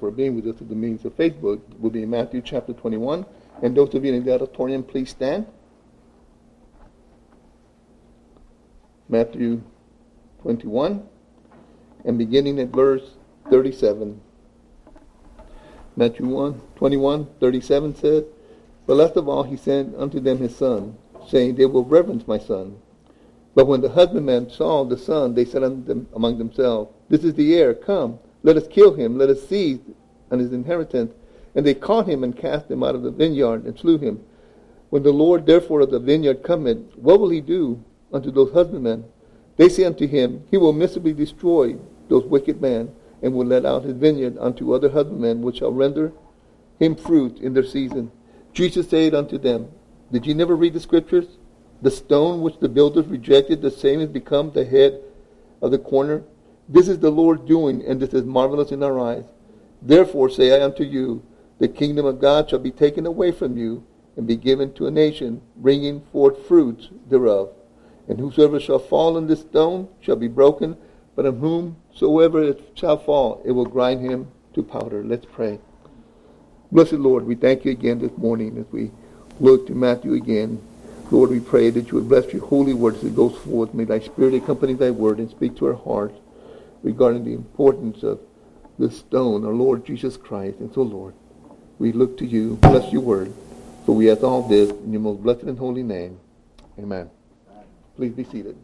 for being with us through the means of Facebook. We'll be in Matthew chapter 21. And those of you in the auditorium, please stand. Matthew 21, and beginning at verse 37. Matthew 21:37 says, "But last of all he sent unto them his son, saying, They will reverence my son. But when the husbandmen saw the son, they said unto them among themselves, This is the heir, come, let us kill him, let us seize on his inheritance. And they caught him and cast him out of the vineyard and slew him. When the Lord therefore of the vineyard cometh, what will he do unto those husbandmen? They say unto him, He will miserably destroy those wicked men, and will let out his vineyard unto other husbandmen, which shall render him fruit in their season. Jesus said unto them, Did ye never read the scriptures? The stone which the builders rejected, the same has become the head of the corner. This is the Lord doing, and this is marvelous in our eyes. Therefore say I unto you, the kingdom of God shall be taken away from you, and be given to a nation, bringing forth fruits thereof. And whosoever shall fall on this stone shall be broken, but on whomsoever it shall fall, it will grind him to powder." Let's pray. Blessed Lord, we thank you again this morning as we look to Matthew again. Lord, we pray that you would bless your holy word as it goes forth. May thy spirit accompany thy word and speak to our hearts regarding the importance of the stone, our Lord Jesus Christ. And so, Lord, we look to you. Bless your word. For we ask all this in your most blessed and holy name. Amen. Please be seated.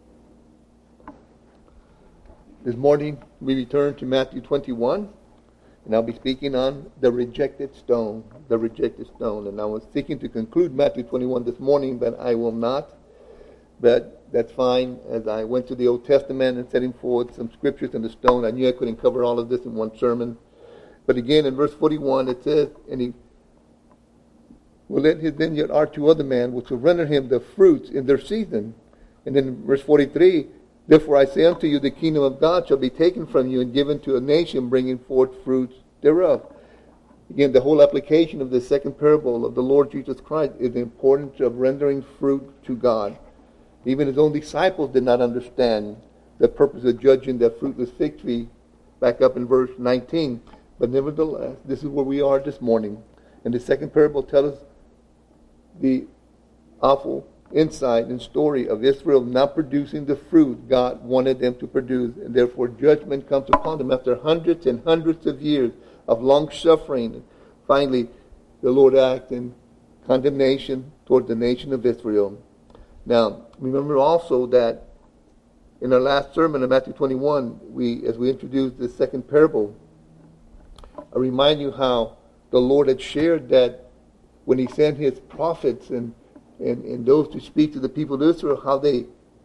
This morning we return to Matthew 21, and I'll be speaking on the rejected stone. The rejected stone. And I was seeking to conclude Matthew 21 this morning, but I will not. But that's fine. As I went to the Old Testament and setting forth some scriptures on the stone, I knew I couldn't cover all of this in one sermon. But again, in verse 41, it says, "And he will let his vineyard are to other men, which will render him the fruits in their season." And then in verse 43, "Therefore I say unto you, the kingdom of God shall be taken from you and given to a nation, bringing forth fruits thereof." Again, the whole application of the second parable of the Lord Jesus Christ is the importance of rendering fruit to God. Even his own disciples did not understand the purpose of judging that fruitless fig tree back up in verse 19. But nevertheless, this is where we are this morning. And the second parable tells us the awful insight and story of Israel not producing the fruit God wanted them to produce. And therefore judgment comes upon them after hundreds and hundreds of years of long suffering. Finally, the Lord acts in condemnation toward the nation of Israel. Now, remember also that in our last sermon in Matthew 21, as we introduced the second parable, I remind you how the Lord had shared that when he sent his prophets and those to speak to the people of Israel, how they,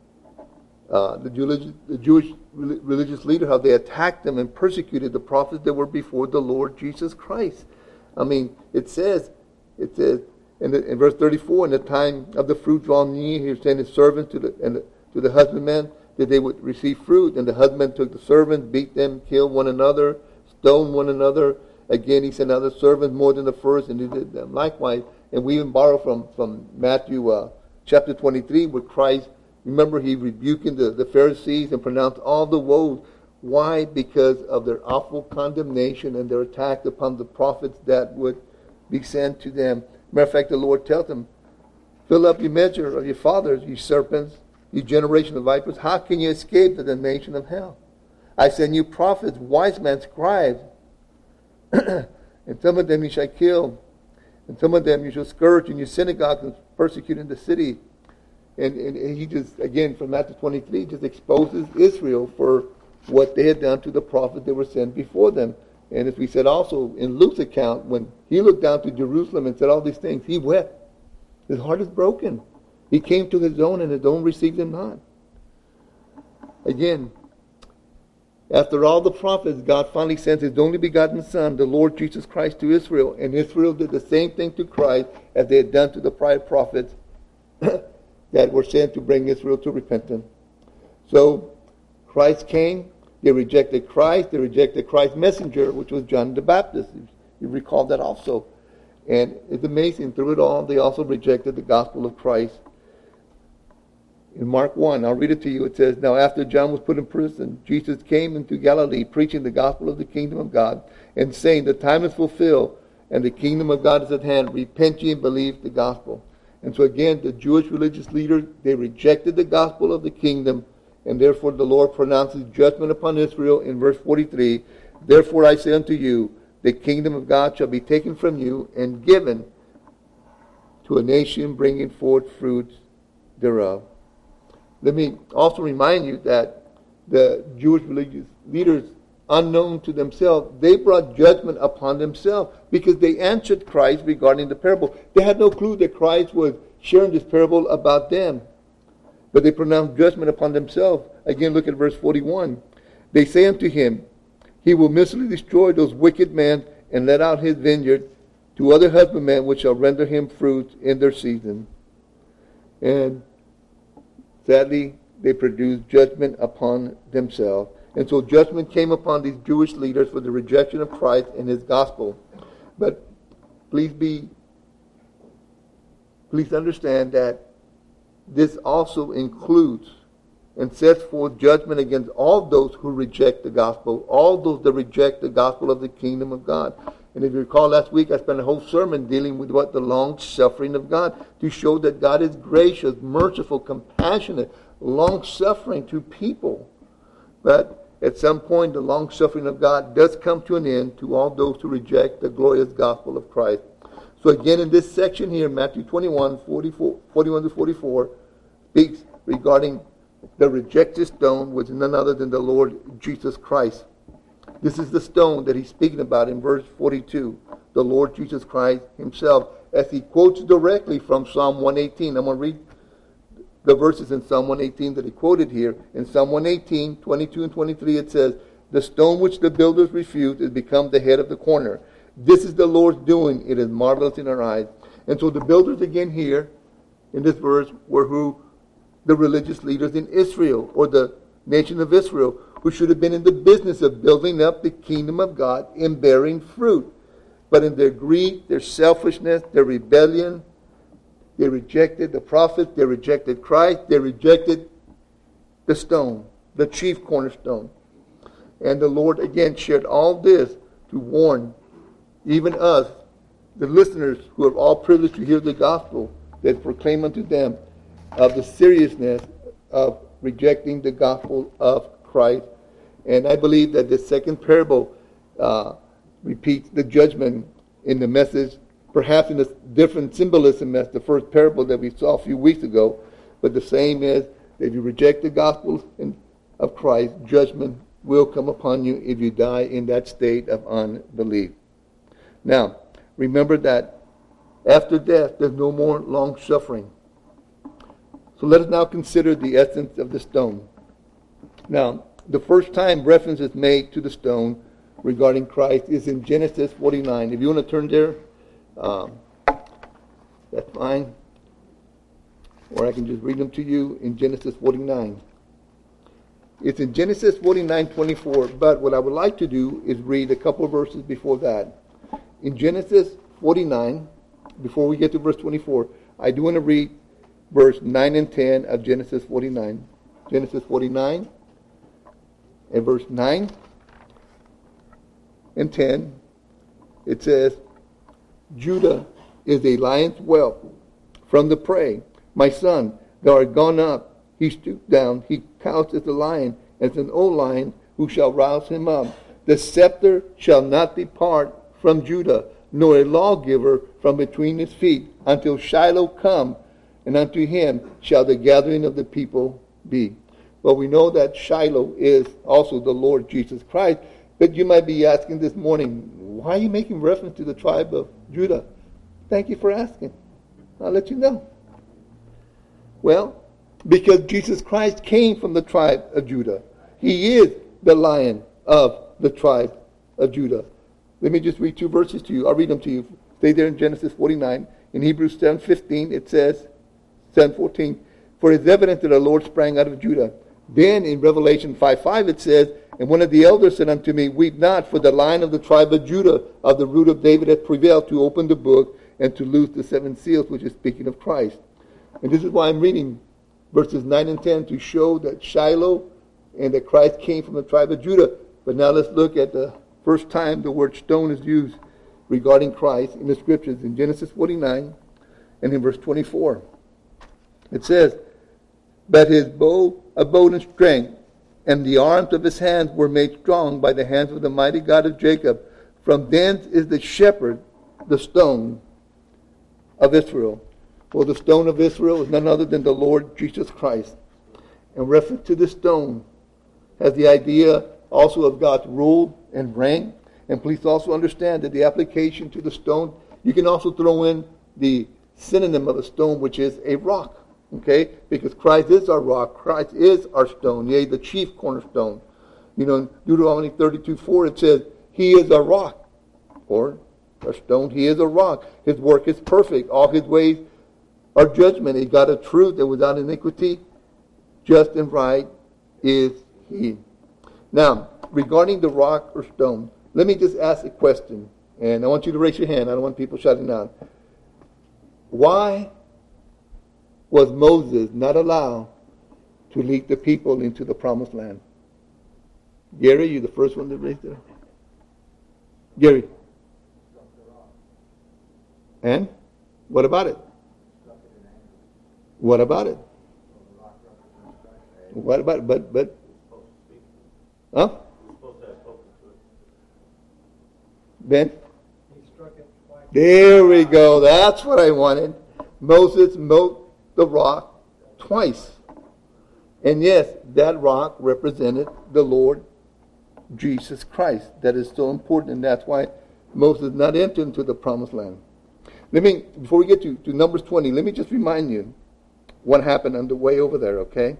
the Jewish religious leader, how they attacked them and persecuted the prophets that were before the Lord Jesus Christ. I mean, it says in verse 34, "In the time of the fruit drawn near, he sent his servants to the husbandmen, that they would receive fruit. And the husbandmen took the servants, beat them, killed one another, stoned one another. Again, he sent other servants more than the first, and he did them likewise." And we even borrow from Matthew chapter 23, where Christ, remember, he rebuking the Pharisees and pronounced all the woes. Why? Because of their awful condemnation and their attack upon the prophets that would be sent to them. Matter of fact, the Lord tells them, "Fill up your measure of your fathers, you serpents, you generation of vipers. How can you escape the damnation of hell? I send you prophets, wise men, scribes, and some of them you shall kill, and some of them you shall scourge in your synagogues and persecute in the city." And he just, again, from Matthew 23, just exposes Israel for what they had done to the prophets that were sent before them. And as we said also in Luke's account, when he looked down to Jerusalem and said all these things, he wept. His heart is broken. He came to his own, and his own received him not. Again, after all the prophets, God finally sent his only begotten Son, the Lord Jesus Christ, to Israel. And Israel did the same thing to Christ as they had done to the prior prophets that were sent to bring Israel to repentance. So Christ came. They rejected Christ. They rejected Christ's messenger, which was John the Baptist. You recall that also. And it's amazing. Through it all, they also rejected the gospel of Christ. In Mark 1, I'll read it to you. It says, Now after John was put in prison, Jesus came into Galilee, preaching the gospel of the kingdom of God, and saying, The time is fulfilled, and the kingdom of God is at hand. Repent ye and believe the gospel. And so again, the Jewish religious leaders, they rejected the gospel of the kingdom, and therefore the Lord pronounces judgment upon Israel in verse 43. Therefore I say unto you, the kingdom of God shall be taken from you and given to a nation bringing forth fruits thereof. Let me also remind you that the Jewish religious leaders, unknown to themselves, they brought judgment upon themselves because they answered Christ regarding the parable. They had no clue that Christ was sharing this parable about them. But they pronounced judgment upon themselves. Again, look at verse 41. They say unto him, He will mercilessly destroy those wicked men and let out his vineyard to other husbandmen which shall render him fruits in their season. And sadly, they produced judgment upon themselves. And so judgment came upon these Jewish leaders for the rejection of Christ and his gospel. But please understand that this also includes and sets forth judgment against all those who reject the gospel, all those that reject the gospel of the kingdom of God. And if you recall last week, I spent a whole sermon dealing with what the long-suffering of God, to show that God is gracious, merciful, compassionate, long-suffering to people. But at some point, the long-suffering of God does come to an end to all those who reject the glorious gospel of Christ. So again, in this section here, Matthew 21, 41 to 44, speaks regarding the rejected stone, which is none other than the Lord Jesus Christ. This is the stone that he's speaking about in verse 42, the Lord Jesus Christ himself, as he quotes directly from Psalm 118. I'm going to read the verses in Psalm 118 that he quoted here. In Psalm 118, 22 and 23, it says, The stone which the builders refused is become the head of the corner. This is the Lord's doing. It is marvelous in our eyes. And so the builders again here in this verse were who? The religious leaders in Israel, or the nation of Israel, who should have been in the business of building up the kingdom of God and bearing fruit. But in their greed, their selfishness, their rebellion, they rejected the prophets, they rejected Christ, they rejected the stone, the chief cornerstone. And the Lord again shared all this to warn even us, the listeners who are all privileged to hear the gospel, that proclaim unto them of the seriousness of rejecting the gospel of Christ. And I believe that the second parable repeats the judgment in the message, perhaps in a different symbolism as the first parable that we saw a few weeks ago. But the same is that if you reject the gospel of Christ, judgment will come upon you if you die in that state of unbelief. Now, remember that after death, there's no more long suffering. So let us now consider the essence of the stone. Now, the first time reference is made to the stone regarding Christ is in Genesis 49. If you want to turn there, that's fine. Or I can just read them to you in Genesis 49. It's in Genesis 49:24, but what I would like to do is read a couple of verses before that. In Genesis 49, before we get to verse 24, I do want to read verse 9 and 10 of Genesis 49. Genesis 49 and verse 9 and 10, it says, Judah is a lion's whelp from the prey. My son, thou art gone up. He stooped down. He couched as a lion, as an old lion, who shall rouse him up. The scepter shall not depart from Judah, nor a lawgiver from between his feet, until Shiloh come, and unto him shall the gathering of the people be. Well, we know that Shiloh is also the Lord Jesus Christ, but you might be asking this morning, why are you making reference to the tribe of Judah? Thank you for asking. I'll let you know. Well, because Jesus Christ came from the tribe of Judah. He is the Lion of the tribe of Judah. Let me just read two verses to you. I'll read them to you. Stay there in Genesis 49. In Hebrews 7:15, it says, 7:14, for it is evident that the Lord sprang out of Judah. Then in Revelation 5:5 it says, and one of the elders said unto me, weep not, for the Lion of the tribe of Judah, of the root of David, hath prevailed to open the book and to loose the seven seals, which is speaking of Christ. And this is why I'm reading verses 9 and 10 to show that Shiloh and that Christ came from the tribe of Judah. But now let's look at the first time the word stone is used regarding Christ in the scriptures in Genesis 49 and in verse 24. It says, "But his bow abode in strength, and the arms of his hands were made strong by the hands of the mighty God of Jacob. From thence is the shepherd, the stone of Israel." Well, the stone of Israel is none other than the Lord Jesus Christ. In reference to the stone has the idea also of God's rule and reign. And please also understand that the application to the stone, you can also throw in the synonym of a stone, which is a rock. Okay? Because Christ is our rock. Christ is our stone. Yea, the chief cornerstone. You know, in Deuteronomy 32:4 it says, "He is a rock." Or a stone, he is a rock. His work is perfect. All his ways are judgment. A God of truth and without iniquity, just and right is he. Now, regarding the rock or stone, let me just ask a question. And I want you to raise your hand. I don't want people shouting out. Why was Moses not allowed to lead the people into the promised land? Gary, you're the first one to raise it. Gary. And? What about it? What about it? What about it? But huh? Ben? There we go. That's what I wanted. Moses smote the rock twice. And yes, that rock represented the Lord Jesus Christ. That is so important, and that's why Moses not entered into the promised land. Before we get to Numbers 20, let me just remind you what happened on the way over there, okay?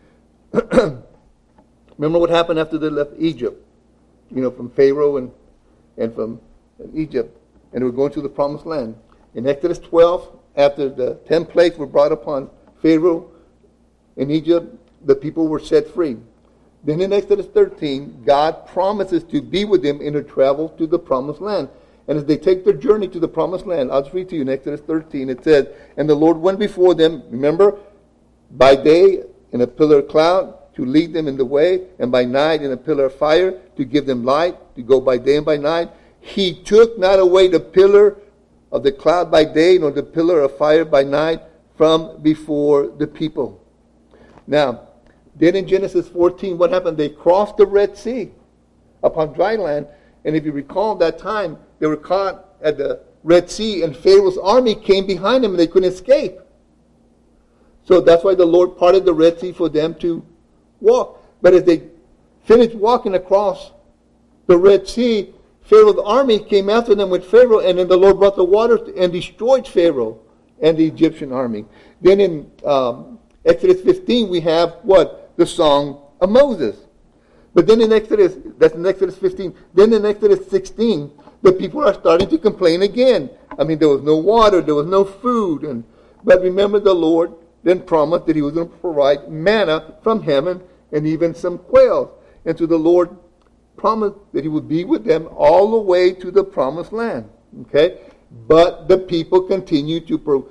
Remember what happened after they left Egypt? You know, from Pharaoh and from Egypt, and they were going to the promised land. In Exodus 12, after the 10 plagues were brought upon Pharaoh in Egypt, the people were set free. Then in Exodus 13, God promises to be with them in their travel to the promised land. And as they take their journey to the promised land, I'll just read to you in Exodus 13, it says, "And the Lord went before them," remember, "by day in a pillar of cloud to lead them in the way, and by night in a pillar of fire to give them light, to go by day and by night. He took not away the pillar of the cloud by day, nor the pillar of fire by night from before the people." Now, then in Genesis 14, what happened? They crossed the Red Sea upon dry land. And if you recall that time, they were caught at the Red Sea, and Pharaoh's army came behind them, and they couldn't escape. So that's why the Lord parted the Red Sea for them to walk. But as they finished walking across the Red Sea, Pharaoh's army came after them with Pharaoh, and then the Lord brought the waters and destroyed Pharaoh and the Egyptian army. Then in Exodus 15, we have what? The Song of Moses. But then in Exodus, that's in Exodus 15, then in Exodus 16, the people are starting to complain again. I mean, there was no water, there was no food. But remember, the Lord then promised that he was going to provide manna from heaven and even some quail. And so the Lord promised that he would be with them all the way to the promised land. Okay? But the people continued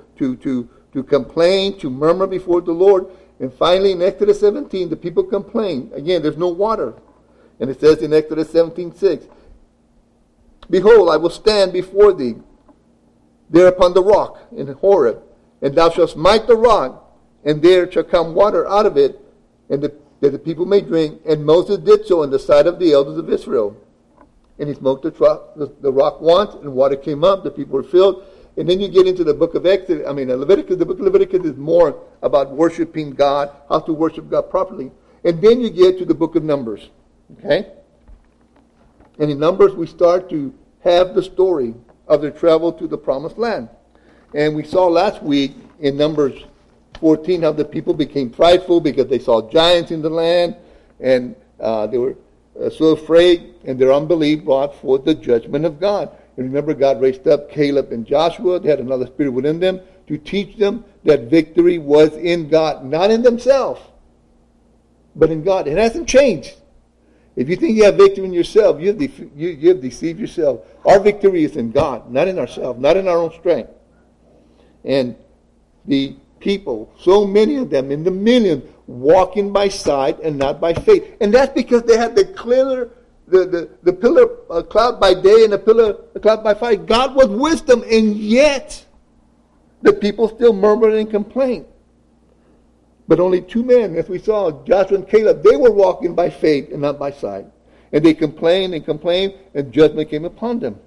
to complain, to murmur before the Lord. And finally, in Exodus 17, the people complain. Again, there's no water. And it says in Exodus 17:6, "Behold, I will stand before thee there upon the rock in Horeb, and thou shalt smite the rock, and there shall come water out of it, and that the people may drink." And Moses did so in the sight of the elders of Israel. And he smote the rock once, and water came up, the people were filled. And then you get into the book of Leviticus. The book of Leviticus is more about worshiping God, how to worship God properly. And then you get to the book of Numbers. Okay? And in Numbers, we start to have the story of their travel to the promised land. And we saw last week in Numbers 14 how the people became prideful because they saw giants in the land, and they were so afraid, and their unbelief brought forth the judgment of God. And remember, God raised up Caleb and Joshua. They had another spirit within them to teach them that victory was in God, not in themselves, but in God. It hasn't changed. If you think you have victory in yourself, you have deceived yourself. Our victory is in God, not in ourselves, not in our own strength. And the people, so many of them, in the millions, walking by sight and not by faith. And that's because they had the pillar cloud by day and the pillar cloud by fire. God was with them, and yet the people still murmured and complained. But only two men, as we saw, Joshua and Caleb, they were walking by faith and not by sight. And they complained and complained, and judgment came upon them.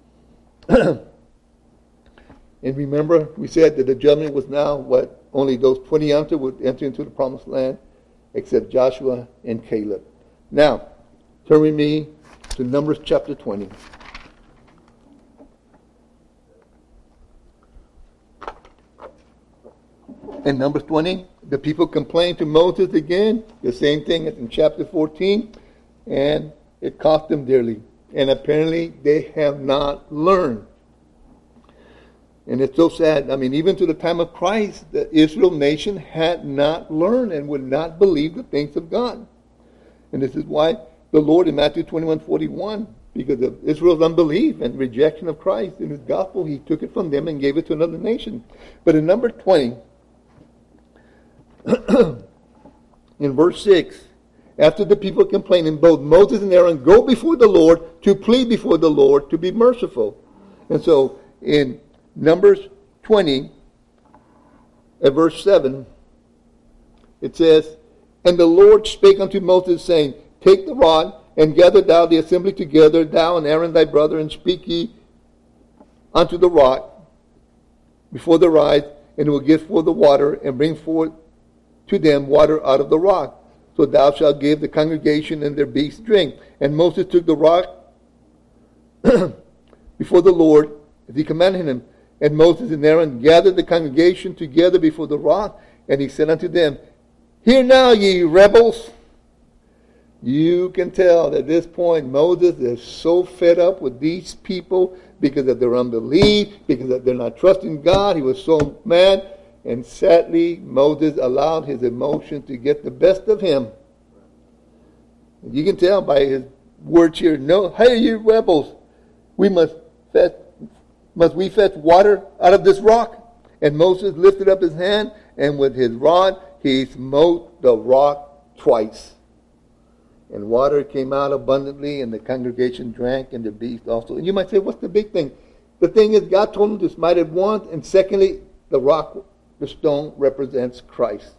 And remember, we said that the judgment was now what? Only those 20 would enter into the promised land, except Joshua and Caleb. Now, turn with me to Numbers chapter 20. In Numbers 20, the people complained to Moses again, the same thing as in chapter 14, and it cost them dearly. And apparently they have not learned. And it's so sad. I mean, even to the time of Christ, the Israel nation had not learned and would not believe the things of God. And this is why the Lord in Matthew 21:41, because of Israel's unbelief and rejection of Christ in his gospel, he took it from them and gave it to another nation. But in number 20, in verse 6, after the people complaining, both Moses and Aaron go before the Lord to plead before the Lord to be merciful. And so in Numbers 20, at verse 7, it says, And the Lord spake unto Moses, saying, Take the rod, and gather thou the assembly together, thou and Aaron thy brother, and speak ye unto the rock before the rise, and it will give forth the water, and bring forth to them water out of the rock. So thou shalt give the congregation and their beasts drink. And Moses took the rock before the Lord, as he commanded him. And Moses and Aaron gathered the congregation together before the rock, and he said unto them, Hear now, ye rebels. You can tell that at this point Moses is so fed up with these people because of their unbelief, because of they're not trusting God. He was so mad. And sadly, Moses allowed his emotions to get the best of him. You can tell by his words here, No, hey, you rebels, must we fetch water out of this rock? And Moses lifted up his hand, and with his rod he smote the rock twice. And water came out abundantly, and the congregation drank, and the beasts also. And you might say, what's the big thing? The thing is, God told him to smite it once, and secondly, the rock, the stone, represents Christ.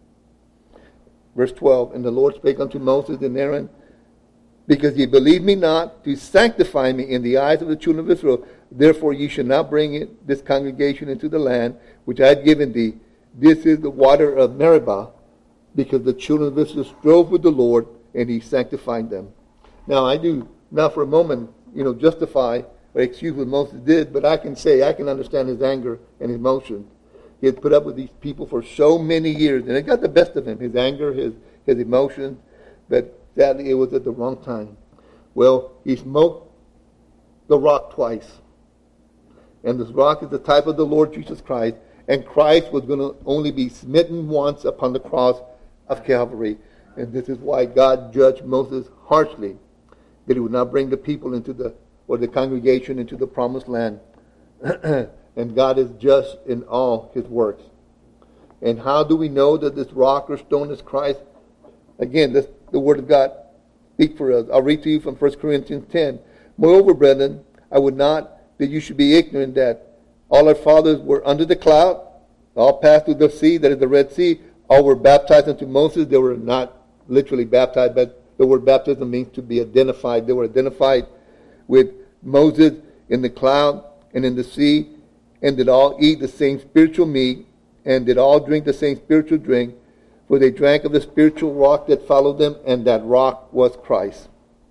Verse 12, And the Lord spake unto Moses and Aaron, Because ye believe me not to sanctify me in the eyes of the children of Israel, therefore ye shall not bring this congregation into the land which I have given thee. This is the water of Meribah, because the children of Israel strove with the Lord, and he sanctified them. Now I do not for a moment, justify or excuse what Moses did, but I can understand his anger and his emotions. He had put up with these people for so many years, and it got the best of him, his anger, his emotions, but sadly it was at the wrong time. Well, he smote the rock twice. And this rock is the type of the Lord Jesus Christ, and Christ was going to only be smitten once upon the cross of Calvary. And this is why God judged Moses harshly, that he would not bring the people the congregation into the promised land. And God is just in all his works. And how do we know that this rock or stone is Christ? Again, the word of God speak for us. I'll read to you from 1 Corinthians 10. Moreover, brethren, I would not that you should be ignorant that all our fathers were under the cloud, all passed through the sea, that is the Red Sea, all were baptized unto Moses. They were not literally baptized, but the word baptism means to be identified. They were identified with Moses in the cloud and in the sea, and did all eat the same spiritual meat, and did all drink the same spiritual drink, for they drank of the spiritual rock that followed them, and that rock was Christ.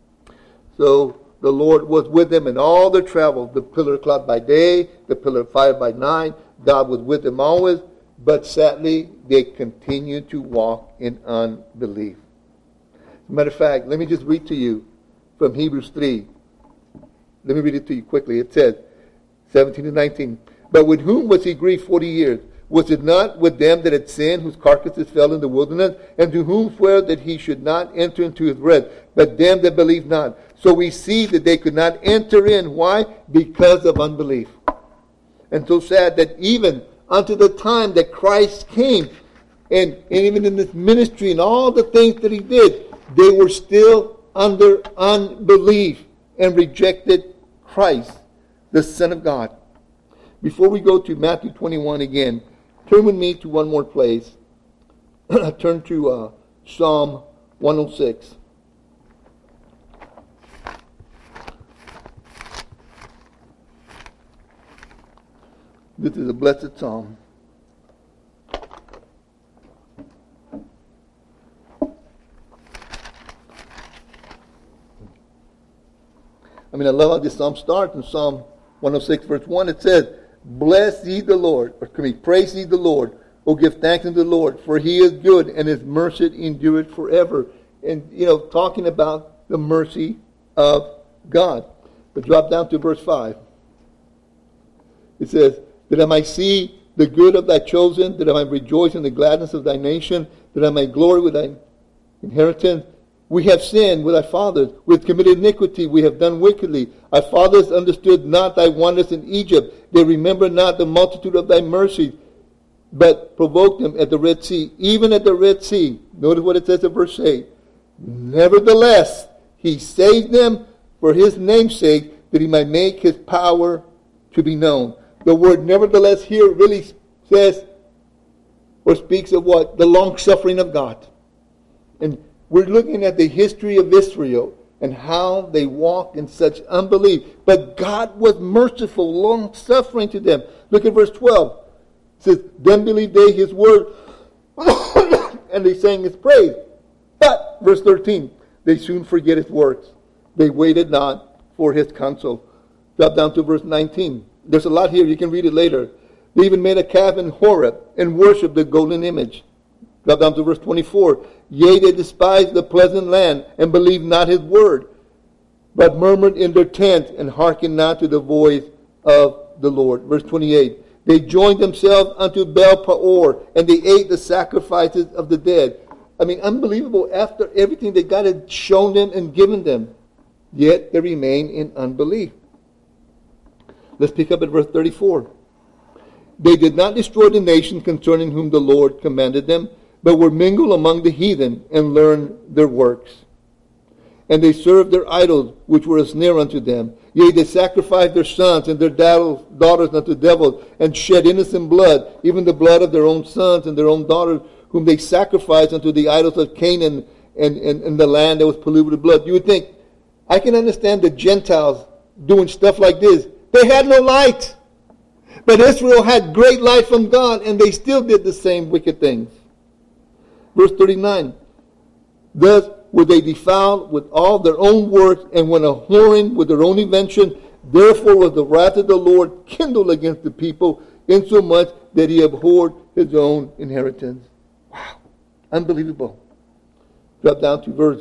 So the Lord was with them in all their travels, the pillar of cloud by day, the pillar of fire by night. God was with them always, but sadly, they continued to walk in unbelief. As a matter of fact, let me just read to you from Hebrews 3. Let me read it to you quickly. It says, 17 and 19, But with whom was he grieved 40 years? Was it not with them that had sinned, whose carcasses fell in the wilderness, and to whom sware that he should not enter into his rest, but them that believed not? So we see that they could not enter in. Why? Because of unbelief. And so sad that even unto the time that Christ came. And even in this ministry and all the things that he did, they were still under unbelief and rejected Christ, the Son of God. Before we go to Matthew 21 again, turn with me to one more place. Turn to Psalm 106. This is a blessed psalm. I love how this psalm starts in Psalm 106, verse 1. It says, "Bless ye the Lord," or praise ye the Lord. "O give thanks unto the Lord, for he is good, and his mercy endureth forever." And, talking about the mercy of God. But drop down to verse 5. It says, "That I might see the good of thy chosen, that I might rejoice in the gladness of thy nation, that I might glory with thy inheritance. We have sinned with our fathers. We have committed iniquity. We have done wickedly. Our fathers understood not thy wonders in Egypt. They remembered not the multitude of thy mercies, but provoked them at the Red Sea, even at the Red Sea." Notice what it says in verse 8. "Nevertheless, he saved them for his name's sake, that he might make his power to be known." The word "nevertheless" here really says or speaks of what? The long suffering of God. And we're looking at the history of Israel and how they walked in such unbelief. But God was merciful, long suffering to them. Look at verse 12. It says, "Then believed they his word, and they sang his praise." But, verse 13, "they soon forget his works. They waited not for his counsel." Drop down to verse 19. There's a lot here. You can read it later. "They even made a calf in Horeb and worshipped the golden image." Drop down to verse 24. "Yea, they despised the pleasant land and believed not his word, but murmured in their tents and hearkened not to the voice of the Lord." Verse 28. "They joined themselves unto Baal Peor, and they ate the sacrifices of the dead." Unbelievable. After everything that God had shown them and given them, yet they remain in unbelief. Let's pick up at verse 34. "They did not destroy the nation concerning whom the Lord commanded them, but were mingled among the heathen, and learned their works. And they served their idols, which were a snare unto them. Yea, they sacrificed their sons and their daughters unto devils, and shed innocent blood, even the blood of their own sons and their own daughters, whom they sacrificed unto the idols of Canaan and the land that was polluted with blood." You would think, I can understand the Gentiles doing stuff like this. They had no light. But Israel had great light from God, and they still did the same wicked things. Verse 39. "Thus were they defiled with all their own works, and went a-whoring with their own invention. Therefore was the wrath of the Lord kindled against the people, insomuch that he abhorred his own inheritance." Wow. Unbelievable. Drop down to verse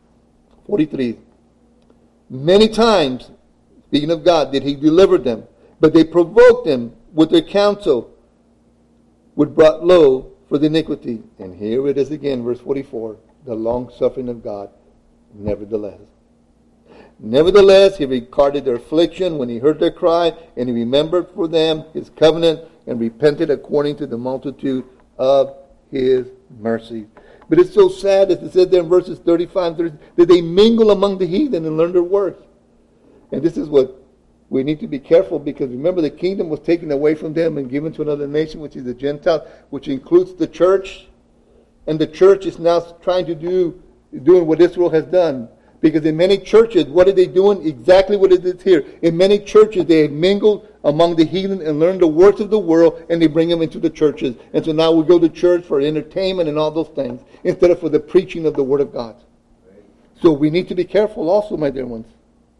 43. "Many times," speaking of God, "did he deliver them, but they provoked him with their counsel, which brought low for the iniquity." And here it is again, verse 44, the long suffering of God. "Nevertheless. Nevertheless, he regarded their affliction when he heard their cry, and he remembered for them his covenant, and repented according to the multitude of his mercy." But it's so sad, as it says there in verses 35 and 30, that they mingle among the heathen and learn their works. And this is what we need to be careful, because remember, the kingdom was taken away from them and given to another nation, which is the Gentiles, which includes the church. And the church is now trying to doing what Israel has done. Because in many churches, what are they doing? Exactly what it is here. In many churches, they have mingled among the heathen and learned the works of the world, and they bring them into the churches. And so now we go to church for entertainment and all those things, instead of for the preaching of the Word of God. So we need to be careful also, my dear ones.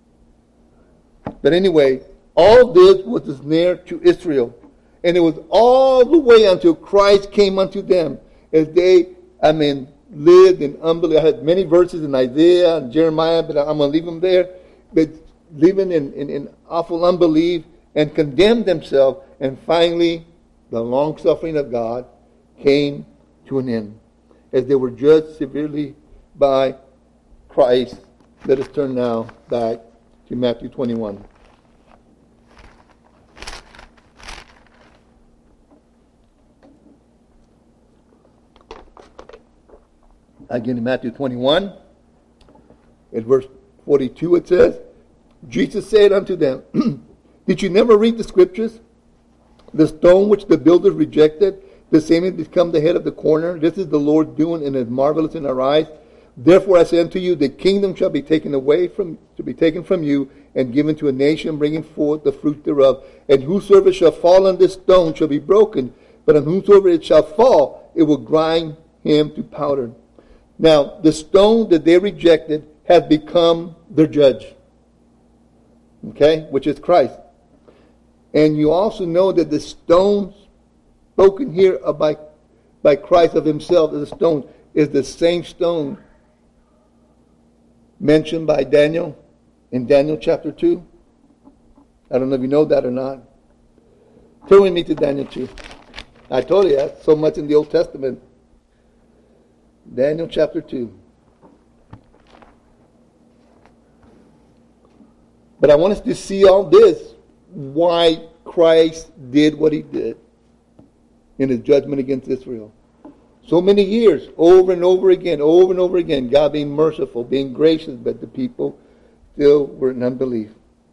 But anyway, all this was a snare to Israel. And it was all the way until Christ came unto them, as they, lived in unbelief. I had many verses in Isaiah and Jeremiah, but I'm going to leave them there. But living in awful unbelief and condemned themselves. And finally, the long suffering of God came to an end, as they were judged severely by Christ. Let us turn now back to Matthew 21. Again, in Matthew 21, in verse 42, it says, Jesus said unto them, Did you never read the scriptures? The stone which the builders rejected, the same has become the head of the corner. This is the Lord doing, and is marvelous in our eyes. Therefore I say unto you, the kingdom shall be taken from you, and given to a nation, bringing forth the fruit thereof. And whosoever shall fall on this stone shall be broken, but on whomsoever it shall fall, it will grind him to powder. Now, the stone that they rejected has become their judge, okay, which is Christ. And you also know that the stone spoken here by Christ of himself as a stone is the same stone mentioned by Daniel in Daniel chapter 2. I don't know if you know that or not. Turn with me to Daniel 2. I told you that's so much in the Old Testament. Daniel chapter 2. But I want us to see all this, why Christ did what he did in his judgment against Israel. So many years, over and over again, God being merciful, being gracious, but the people still were in unbelief.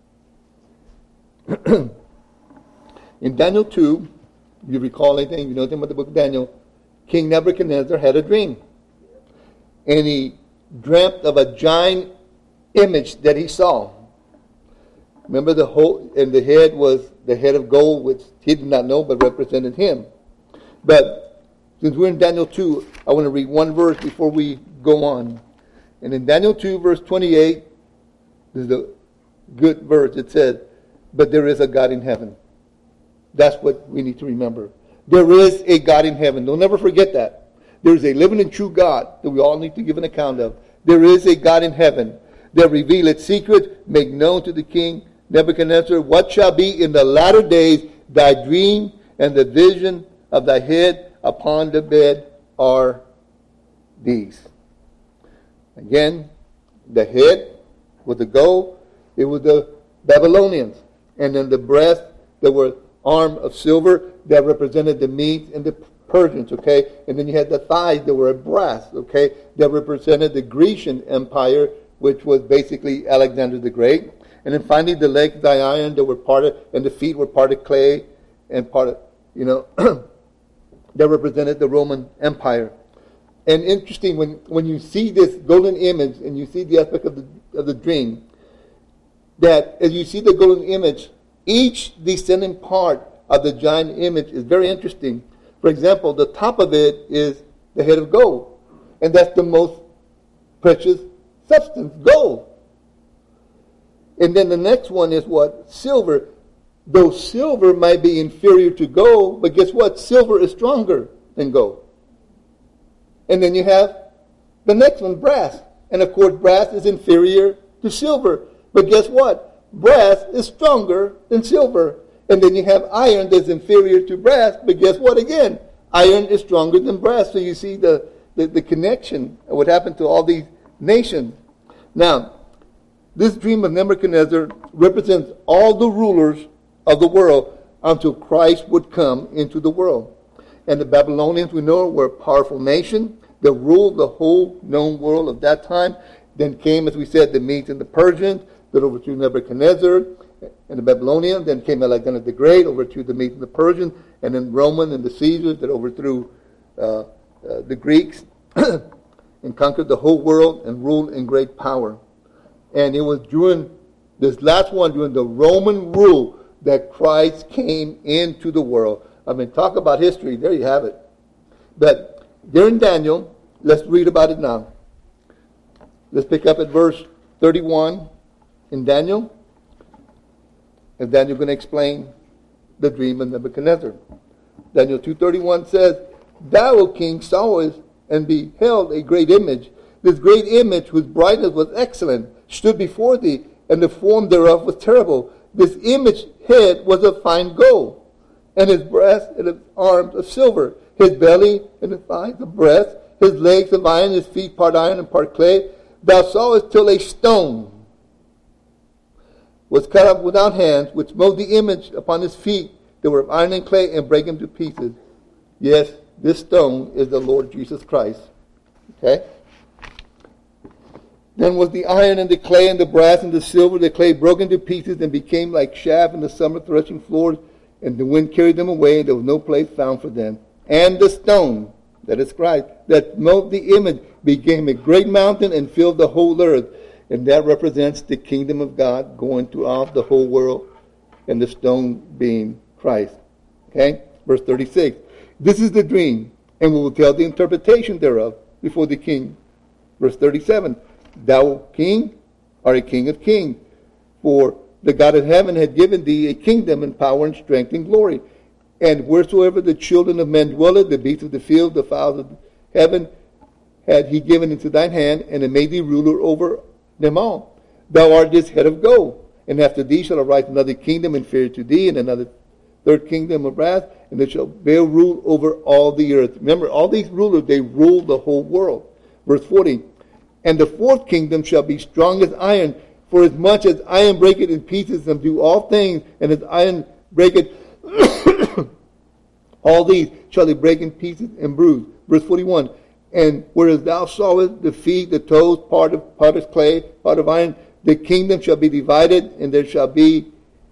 In Daniel 2, if you recall anything, you know anything about the book of Daniel, King Nebuchadnezzar had a dream. And he dreamt of a giant image that he saw. Remember and the head was the head of gold, which he did not know, but represented him. But since we're in Daniel 2, I want to read one verse before we go on. And in Daniel 2, verse 28, this is a good verse. It says, but there is a God in heaven. That's what we need to remember. There is a God in heaven. Don't ever forget that. There is a living and true God that we all need to give an account of. There is a God in heaven that revealeth secret, make known to the king Nebuchadnezzar what shall be in the latter days. Thy dream and the vision of thy head upon the bed are these. Again, the head was the gold. It was the Babylonians. And then the breast, there were arm of silver that represented the Medes and the Persians, okay? And then you had the thighs that were of brass, okay? That represented the Grecian Empire, which was basically Alexander the Great. And then finally the legs, thy iron, that were part of, and the feet were part of clay and part of, that represented the Roman Empire. And interesting, when you see this golden image and you see the aspect of the dream, that as you see the golden image, each descending part of the giant image is very interesting. For example, the top of it is the head of gold. And that's the most precious substance, gold. And then the next one is what? Silver. Though silver might be inferior to gold, but guess what? Silver is stronger than gold. And then you have the next one, brass. And of course, brass is inferior to silver. But guess what? Brass is stronger than silver. And then you have iron that's inferior to brass. But guess what again? Iron is stronger than brass. So you see the connection of what happened to all these nations. Now, this dream of Nebuchadnezzar represents all the rulers of the world until Christ would come into the world. And the Babylonians, we know, were a powerful nation that ruled the whole known world of that time. Then came, as we said, the Medes and the Persians that overthrew Nebuchadnezzar and the Babylonians. Then came Alexander the Great, overthrew the Medes and the Persians. And then Roman and the Caesars that overthrew the Greeks and conquered the whole world and ruled in great power. And it was during this last one, during the Roman rule, that Christ came into the world. I mean, talk about history. There you have it. But there in Daniel, let's read about it now. Let's pick up at verse 31 in Daniel. And Daniel's going to explain the dream of Nebuchadnezzar. Daniel 2:31 says, Thou, O king, sawest and beheld a great image. This great image, whose brightness was excellent, stood before thee, and the form thereof was terrible. This image head was of fine gold, and his breast and his arms of silver, his belly and his thighs of brass, his legs of iron, his feet part iron and part clay. Thou sawest till a stone was cut up without hands, which smote the image upon his feet that were of iron and clay, and brake him to pieces. Yes, this stone is the Lord Jesus Christ. Okay? Then was the iron and the clay and the brass and the silver, the clay broken to pieces and became like chaff in the summer threshing floors, and the wind carried them away, and there was no place found for them. And the stone, that is Christ, that smote the image, became a great mountain and filled the whole earth. And that represents the kingdom of God going throughout the whole world, and the stone being Christ. Okay? Verse 36. This is the dream, and we will tell the interpretation thereof before the king. Verse 37. Thou, king, art a king of kings, for the God of heaven had given thee a kingdom and power and strength and glory. And wheresoever the children of men dwelleth, the beasts of the field, the fowls of heaven, had he given into thine hand, and had made thee ruler over them all. Thou art this head of gold, and after thee shall arise another kingdom inferior to thee, and another third kingdom of wrath, and they shall bear rule over all the earth. Remember, all these rulers, they rule the whole world. Verse 40. And the fourth kingdom shall be strong as iron, for as much as iron breaketh in pieces and do all things, and as iron breaketh all these shall they break in pieces and bruise. Verse 41. And whereas thou sawest the feet, the toes, part of clay, part of iron, the kingdom shall be divided, and there shall be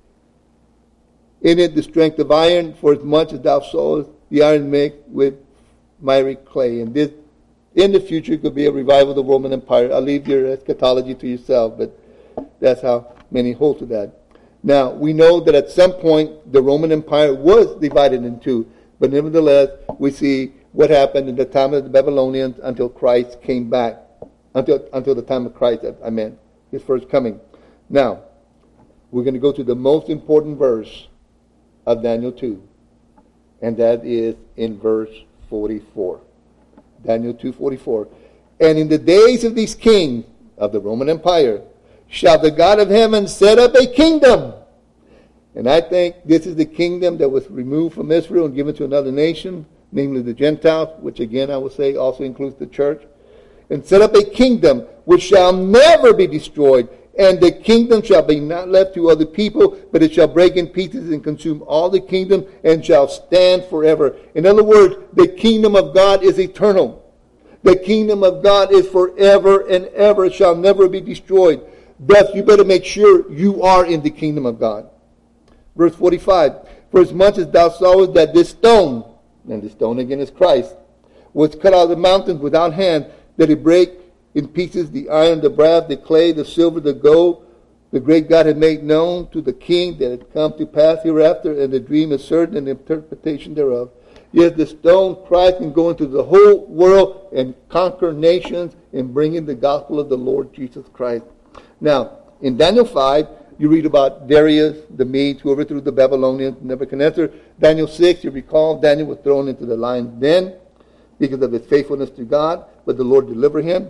in it the strength of iron, for as much as thou sawest the iron mixed with miry clay. And this, in the future, could be a revival of the Roman Empire. I'll leave your eschatology to yourself, but that's how many hold to that. Now, we know that at some point the Roman Empire was divided in two, but nevertheless, we see what happened in the time of the Babylonians until Christ came back, until the time of Christ, I meant, his first coming. Now, we're going to go to the most important verse of Daniel 2, and that is in verse 44. Daniel 2:44. And in the days of these kings of the Roman Empire shall the God of heaven set up a kingdom. And I think this is the kingdom that was removed from Israel and given to another nation, namely the Gentiles, which again I will say also includes the church. And set up a kingdom which shall never be destroyed, and the kingdom shall be not left to other people, but it shall break in pieces and consume all the kingdom, and shall stand forever. In other words, the kingdom of God is eternal. The kingdom of God is forever and ever. It shall never be destroyed. Thus, you better make sure you are in the kingdom of God. Verse 45. For as much as thou sawest that this stone, and the stone again is Christ, was cut out of the mountains without hand, that it break in pieces the iron, the brass, the clay, the silver, the gold, the great God had made known to the king that had come to pass hereafter, and the dream is certain and the interpretation thereof. Yes, the stone Christ can go into the whole world and conquer nations in bringing the gospel of the Lord Jesus Christ. Now, in Daniel 5, you read about Darius, the Medes, who overthrew the Babylonians, Nebuchadnezzar. Daniel 6, you recall, Daniel was thrown into the lion's den because of his faithfulness to God, but the Lord delivered him.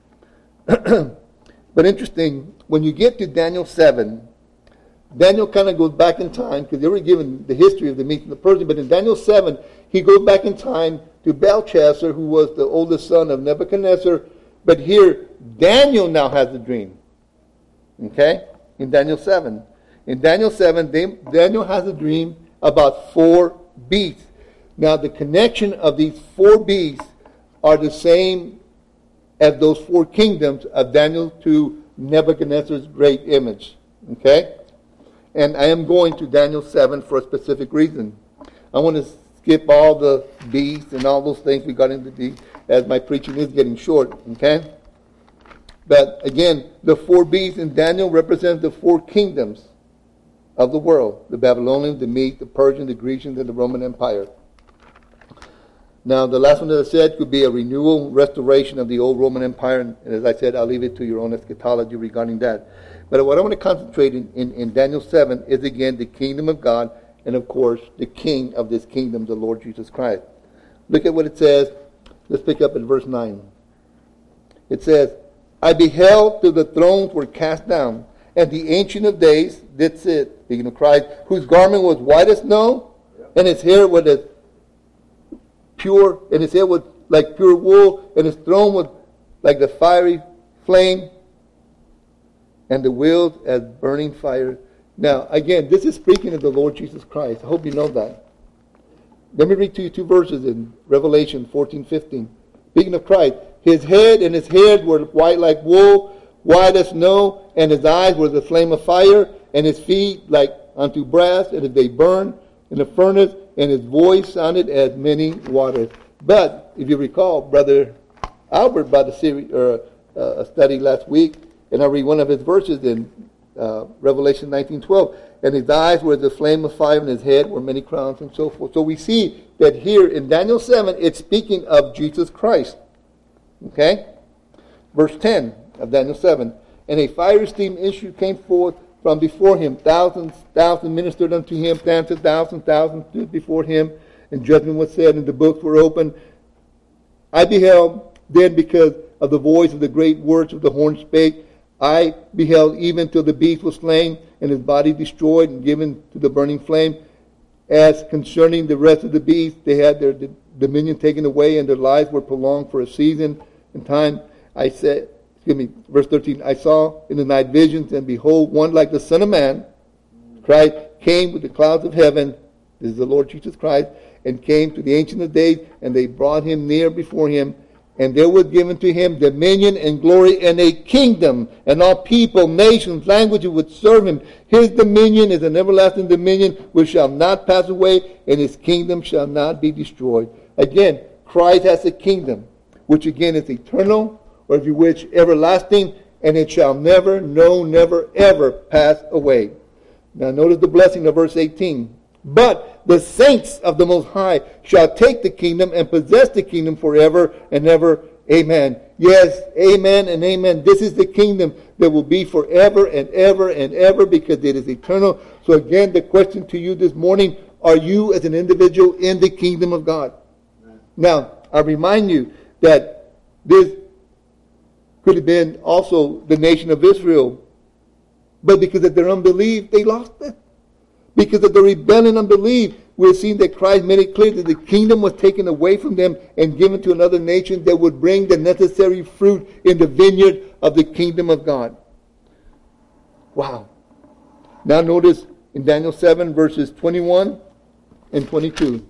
But interesting, when you get to Daniel 7, Daniel kind of goes back in time, because they were given the history of the Medes and the Persians, but in Daniel 7, he goes back in time to Belshazzar, who was the oldest son of Nebuchadnezzar. But here, Daniel now has the dream. Okay? In Daniel 7. In Daniel 7, Daniel has a dream about 4 beasts. Now, the connection of these 4 beasts are the same as those 4 kingdoms of Daniel to Nebuchadnezzar's great image. Okay? And I am going to Daniel 7 for a specific reason. I want to skip all the beasts and all those things regarding the beasts, as my preaching is getting short. Okay? But again, the 4 beasts in Daniel represent the 4 kingdoms of the world. The Babylonians, the Medes, the Persians, the Grecians, and the Roman Empire. Now, the last one that I said could be a renewal, restoration of the old Roman Empire. And as I said, I'll leave it to your own eschatology regarding that. But what I want to concentrate in Daniel 7 is, again, the kingdom of God and, of course, the king of this kingdom, the Lord Jesus Christ. Look at what it says. Let's pick up at verse 9. It says, I beheld till the thrones were cast down, and the Ancient of Days did sit, speaking of Christ, whose garment was white as snow, and his hair was as pure, and his hair was like pure wool, and his throne was like the fiery flame, and the wheels as burning fire. Now, again, this is speaking of the Lord Jesus Christ. I hope you know that. Let me read to you 2 verses in Revelation 14:15. Speaking of Christ, his head and his hairs were white like wool, white as snow, and his eyes were the flame of fire, and his feet like unto brass, and they burned in a furnace, and his voice sounded as many waters. But if you recall, Brother Albert brought a study last week, and I read one of his verses in Revelation 19:12. And his eyes were the flame of fire, and his head were many crowns, and so forth. So we see that here in Daniel 7, it's speaking of Jesus Christ. Okay? Verse 10 of Daniel 7. And a fire steam issue came forth from before him. Thousands ministered unto him. Tens of thousands stood before him. And judgment was said, and the books were opened. I beheld then, because of the voice of the great words of the horn spake, I beheld even till the beast was slain, and his body destroyed and given to the burning flame. As concerning the rest of the beasts, they had their dominion taken away, and their lives were prolonged for a season and time. Verse 13, I saw in the night visions, and behold, one like the Son of Man, Christ, came with the clouds of heaven. This is the Lord Jesus Christ, and came to the Ancient of Days, and they brought him near before him. And there was given to him dominion and glory and a kingdom, and all people, nations, languages would serve him. His dominion is an everlasting dominion which shall not pass away, and his kingdom shall not be destroyed. Again, Christ has a kingdom, which again is eternal, or if you wish, everlasting, and it shall never, no, never, ever pass away. Now notice the blessing of verse 18. But the saints of the Most High shall take the kingdom and possess the kingdom forever and ever. Amen. Yes, amen and amen. This is the kingdom that will be forever and ever and ever, because it is eternal. So again, the question to you this morning, are you as an individual in the kingdom of God? Now, I remind you that this could have been also the nation of Israel, but because of their unbelief, they lost it. Because of the rebellion and unbelief, we've seen that Christ made it clear that the kingdom was taken away from them and given to another nation that would bring the necessary fruit in the vineyard of the kingdom of God. Wow. Now notice in Daniel 7, verses 21 and 22.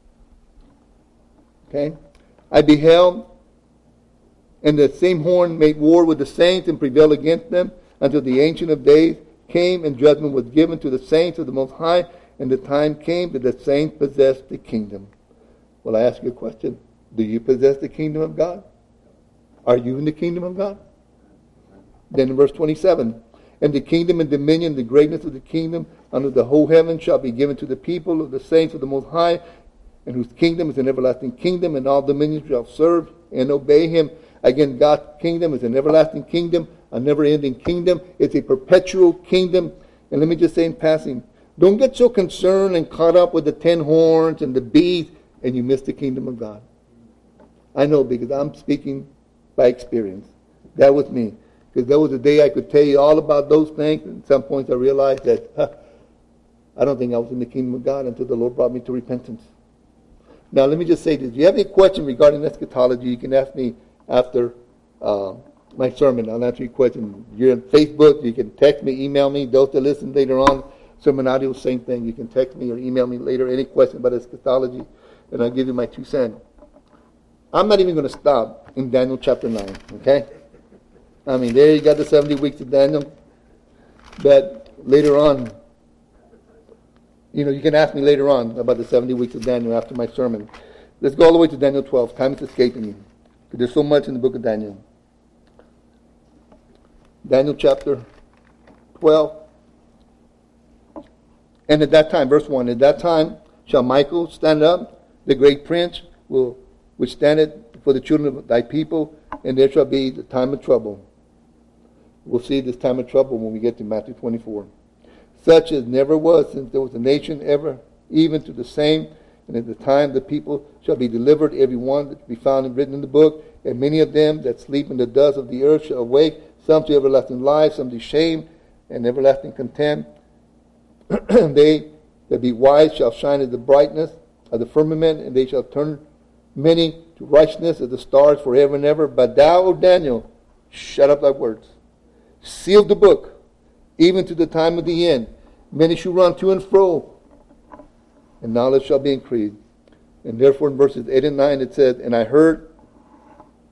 Okay? I beheld, and the same horn made war with the saints and prevailed against them until the Ancient of Days came, and judgment was given to the saints of the Most High, and the time came that the saints possessed the kingdom. Well, I ask you a question. Do you possess the kingdom of God? Are you in the kingdom of God? Then in verse 27, and the kingdom and dominion, the greatness of the kingdom under the whole heaven shall be given to the people of the saints of the Most High, and whose kingdom is an everlasting kingdom, and all dominions shall serve and obey him. Again, God's kingdom is an everlasting kingdom, a never-ending kingdom. It's a perpetual kingdom. And let me just say in passing, don't get so concerned and caught up with the 10 horns and the beast, and you miss the kingdom of God. I know, because I'm speaking by experience. That was me. Because there was a day I could tell you all about those things, and at some points I realized that I don't think I was in the kingdom of God until the Lord brought me to repentance. Now, let me just say this. If you have any question regarding eschatology, you can ask me after my sermon. I'll answer your question. You're on Facebook. You can text me, email me. Those that listen later on, sermon audio, same thing. You can text me or email me later any question about eschatology, and I'll give you my 2 cents. I'm not even going to stop in Daniel chapter 9, okay? I mean, there you got the 70 weeks of Daniel. But later on, you can ask me later on about the 70 weeks of Daniel after my sermon. Let's go all the way to Daniel 12. Time is escaping me. There's so much in the book of Daniel. Daniel chapter 12. And at that time, verse 1, at that time shall Michael stand up, the great prince, which standeth for the children of thy people, and there shall be the time of trouble. We'll see this time of trouble when we get to Matthew 24. Such as never was since there was a nation ever, even to the same. And at the time the people shall be delivered, every one that be found and written in the book. And many of them that sleep in the dust of the earth shall awake, some to everlasting life, some to shame and everlasting contempt. They that be wise shall shine as the brightness of the firmament, and they shall turn many to righteousness as the stars forever and ever. But thou, O Daniel, shut up thy words. Seal the book, even to the time of the end. Many shall run to and fro, and knowledge shall be increased. And therefore in verses 8 and 9 it says, and I heard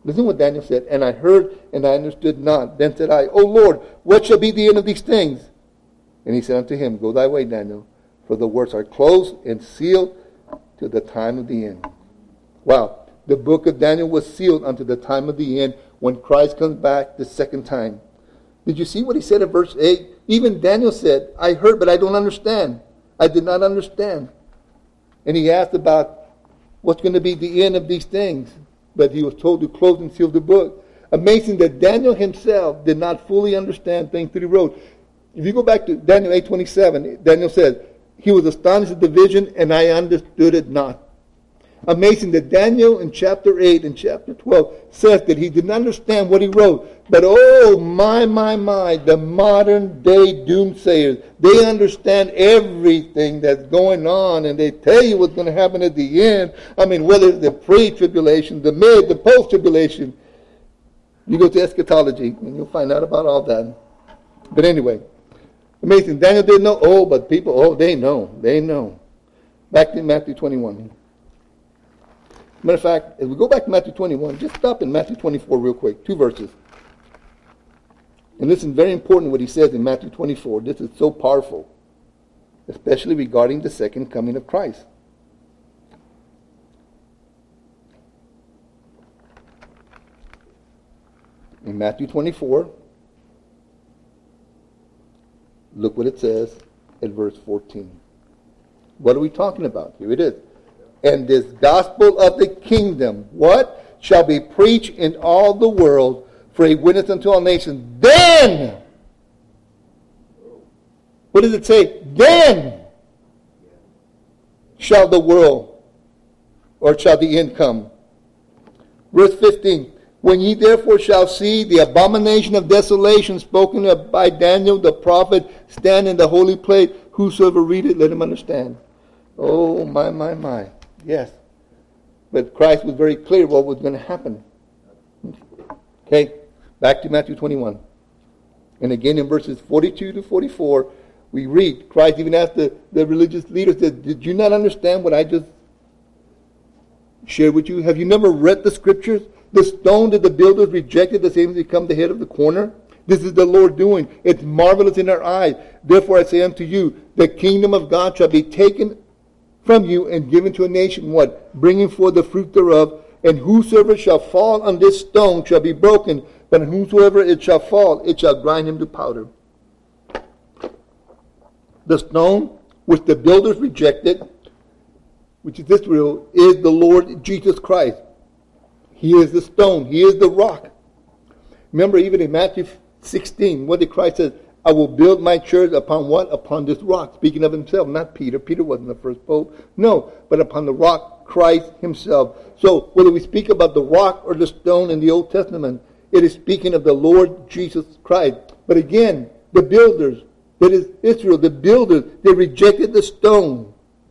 Listen what Daniel said. And I heard and I understood not. Then said I, O Lord, what shall be the end of these things? And he said unto him, Go thy way, Daniel, for the words are closed and sealed to the time of the end. Wow. The book of Daniel was sealed unto the time of the end when Christ comes back the second time. Did you see what he said in verse 8? Even Daniel said, I heard, but I don't understand. I did not understand. And he asked about what's going to be the end of these things. But he was told to close and seal the book. Amazing that Daniel himself did not fully understand things that he wrote. If you go back to Daniel 8:27, Daniel says, he was astonished at the vision, and I understood it not. Amazing that Daniel in chapter 8 and chapter 12 says that he did not understand what he wrote. But oh, my, the modern day doomsayers, they understand everything that's going on, and they tell you what's going to happen at the end. I mean, whether it's the pre-tribulation, the mid, the post-tribulation. You go to eschatology, and you'll find out about all that. But anyway, amazing. Daniel didn't know. But people, they know. They know. Back to Matthew 21. Matter of fact, as we go back to Matthew 21, just stop in Matthew 24 real quick. 2 verses. And listen, very important what he says in Matthew 24. This is so powerful, especially regarding the second coming of Christ. In Matthew 24, look what it says at verse 14. What are we talking about? Here it is. And this gospel of the kingdom, what? Shall be preached in all the world for a witness unto all nations. Then, what does it say? Then shall the world, or shall the end come. Verse 15. When ye therefore shall see the abomination of desolation spoken of by Daniel the prophet stand in the holy place, whosoever read it, let him understand. Oh, my. Yes. But Christ was very clear what was going to happen. Okay, back to Matthew 21. And again in verses 42 to 44, we read, Christ even asked the religious leaders, did you not understand what I just shared with you? Have you never read the scriptures? The stone that the builders rejected, the same as become the head of the corner. This is the Lord doing. It's marvelous in our eyes. Therefore I say unto you, the kingdom of God shall be taken from you and given to a nation, what? Bringing forth the fruit thereof. And whosoever shall fall on this stone shall be broken, but on whosoever it shall fall, it shall grind him to powder. The stone which the builders rejected, which is Israel, is the Lord Jesus Christ. He is the stone. He is the rock. Remember, even in Matthew 16, what did Christ say? I will build my church upon what? Upon this rock. Speaking of himself, not Peter. Peter wasn't the first pope. No, but upon the rock, Christ himself. So, whether we speak about the rock or the stone in the Old Testament, it is speaking of the Lord Jesus Christ. But again, the builders, that is Israel, the builders, they rejected the stone.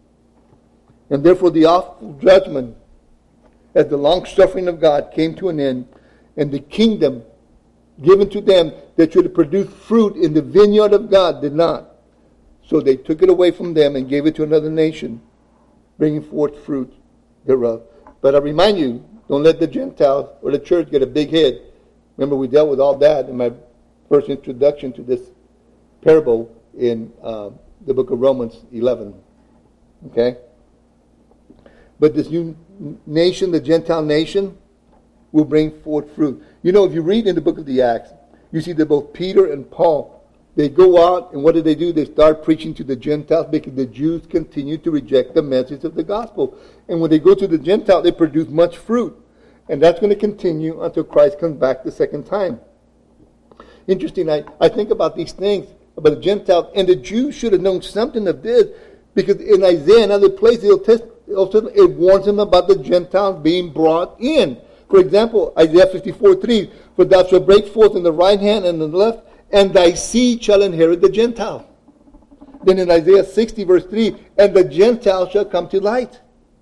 And therefore the awful judgment as the long suffering of God came to an end, and the kingdom given to them that should have produced fruit in the vineyard of God did not. So they took it away from them and gave it to another nation, bringing forth fruit thereof. But I remind you, don't let the Gentiles or the church get a big head. Remember, we dealt with all that in my first introduction to this parable in the book of Romans 11. Okay? But this new nation, the Gentile nation, will bring forth fruit. You know, if you read in the book of the Acts, you see that both Peter and Paul, they go out, and what do? They start preaching to the Gentiles because the Jews continue to reject the message of the gospel. And when they go to the Gentiles, they produce much fruit. And that's going to continue until Christ comes back the second time. Interesting, I think about these things, about the Gentiles, and the Jews should have known something of this, because in Isaiah and other places, it warns them about the Gentiles being brought in. For example, Isaiah 54:3, for thou shalt break forth in the right hand and in the left, and thy seed shall inherit the Gentiles. Then in Isaiah 60 verse 3, and the Gentiles shall come to light.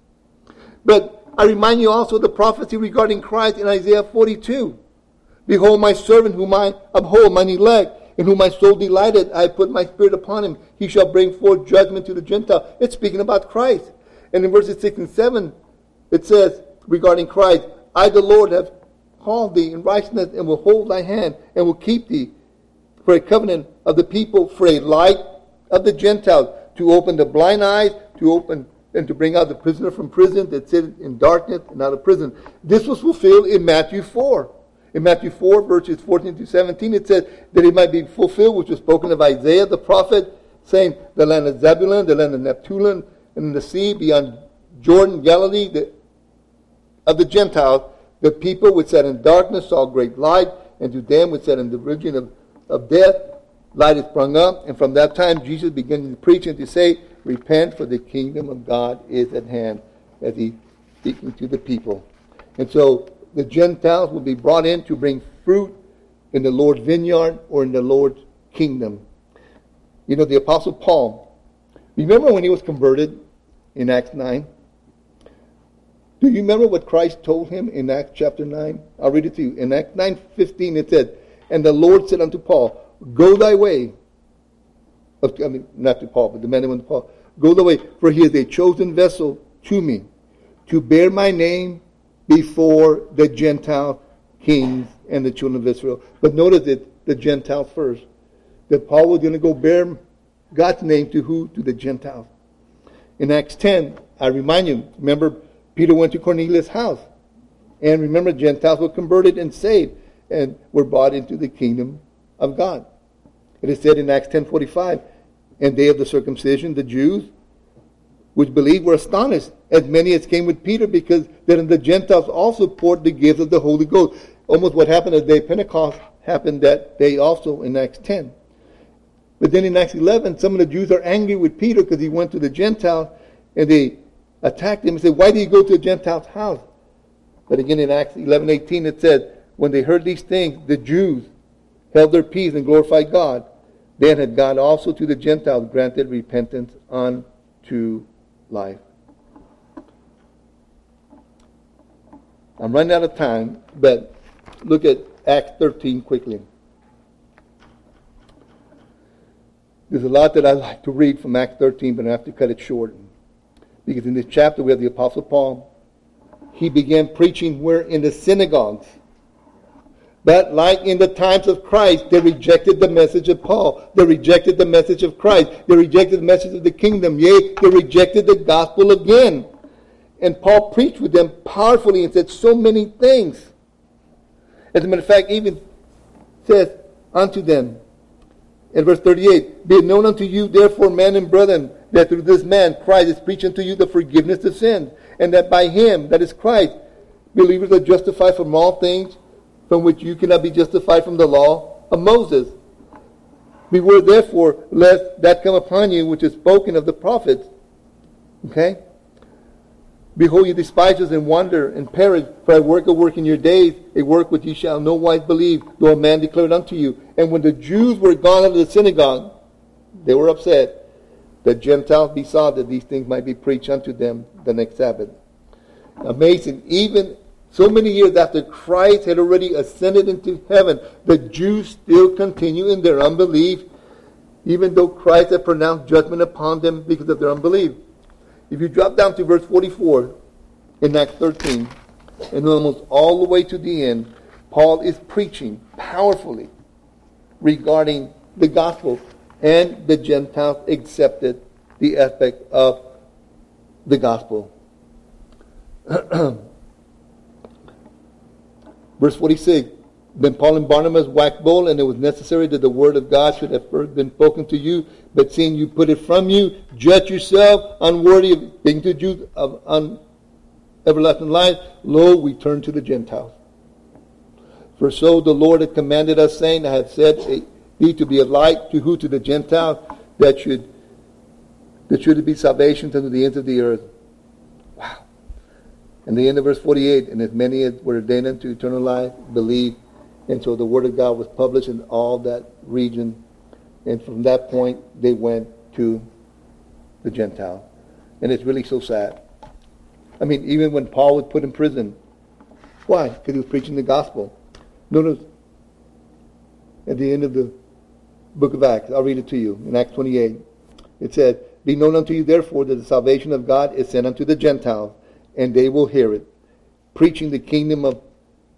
But I remind you also of the prophecy regarding Christ in Isaiah 42. Behold my servant whom I uphold, mine elect, in whom my soul delighted, I put my spirit upon him. He shall bring forth judgment to the Gentiles. It's speaking about Christ. And in verses 6 and 7, it says regarding Christ, I, the Lord, have call thee in righteousness, and will hold thy hand, and will keep thee for a covenant of the people, for a light of the Gentiles, to open the blind eyes, to open and to bring out the prisoner from prison that sit in darkness and out of prison. This was fulfilled in Matthew 4. In Matthew 4, verses 14 to 17, it says that it might be fulfilled, which was spoken of Isaiah the prophet, saying, the land of Zebulun, the land of Naphtali, and the sea beyond Jordan, Galilee, of the Gentiles, the people which sat in darkness saw great light, and to them which sat in the region of death, light is sprung up. And from that time Jesus began to preach and to say, repent, for the kingdom of God is at hand, as he speaking to the people. And so the Gentiles will be brought in to bring fruit in the Lord's vineyard or in the Lord's kingdom. You know, the Apostle Paul, remember when he was converted in Acts 9? Do you remember what Christ told him in Acts chapter 9? I'll read it to you. In Acts 9:15 it said, and the Lord said unto Paul, go thy way. Not to Paul, but the man that went to Paul. Go thy way, for he is a chosen vessel to me, to bear my name before the Gentile kings and the children of Israel. But notice it, the Gentiles first. That Paul was going to go bear God's name to who? To the Gentiles. In Acts 10, I remind you, remember Peter went to Cornelius' house. And remember, Gentiles were converted and saved and were brought into the kingdom of God. It is said in Acts 10:45, and they of the circumcision, the Jews, which believed, were astonished, as many as came with Peter, because then the Gentiles also poured the gifts of the Holy Ghost. Almost what happened at the day of Pentecost happened that day also in Acts 10. But then in Acts 11, some of the Jews are angry with Peter because he went to the Gentiles, and they attacked him and said, why did you go to a Gentile's house? But again in Acts 11:18 it said, when they heard these things, the Jews held their peace and glorified God. Then had God also to the Gentiles granted repentance unto life. I'm running out of time, but look at Acts 13 quickly. There's a lot that I'd like to read from Acts 13, but I have to cut it short. Because in this chapter we have the Apostle Paul. He began preaching where? In the synagogues. But like in the times of Christ, they rejected the message of Paul. They rejected the message of Christ. They rejected the message of the kingdom. Yea, they rejected the gospel again. And Paul preached with them powerfully and said so many things. As a matter of fact, even says unto them, in verse 38, be it known unto you, therefore, men and brethren, that through this man Christ is preaching unto you the forgiveness of sins, and that by him, that is Christ, believers are justified from all things from which you cannot be justified from the law of Moses. Beware therefore lest that come upon you which is spoken of the prophets. Okay? Behold, ye despisers, and wonder and perish, for I work a work in your days, a work which ye shall no wise believe, though a man declare it unto you. And when the Jews were gone out of the synagogue, they were upset. The Gentiles besought that these things might be preached unto them the next Sabbath. Amazing. Even so many years after Christ had already ascended into heaven, the Jews still continue in their unbelief, even though Christ had pronounced judgment upon them because of their unbelief. If you drop down to verse 44 in Acts 13, and almost all the way to the end, Paul is preaching powerfully regarding the gospel, and the Gentiles accepted the aspect of the gospel. Verse 46, then Paul and Barnabas waxed bold, and it was necessary that the word of God should have first been spoken to you. But seeing you put it from you, judge yourself unworthy of being to Jews of everlasting life. Lo, we turn to the Gentiles. For so the Lord had commanded us, saying, I have set thee to be a light to who? To the Gentiles, that should be salvation to the ends of the earth. Wow. And the end of verse 48, and as many as were ordained unto eternal life believed. And so the word of God was published in all that region. And from that point, they went to the Gentiles. And it's really so sad. I mean, even when Paul was put in prison. Why? Because he was preaching the gospel. Notice at the end of the book of Acts, I'll read it to you, in Acts 28. It said, be known unto you therefore that the salvation of God is sent unto the Gentiles, and they will hear it, preaching the kingdom of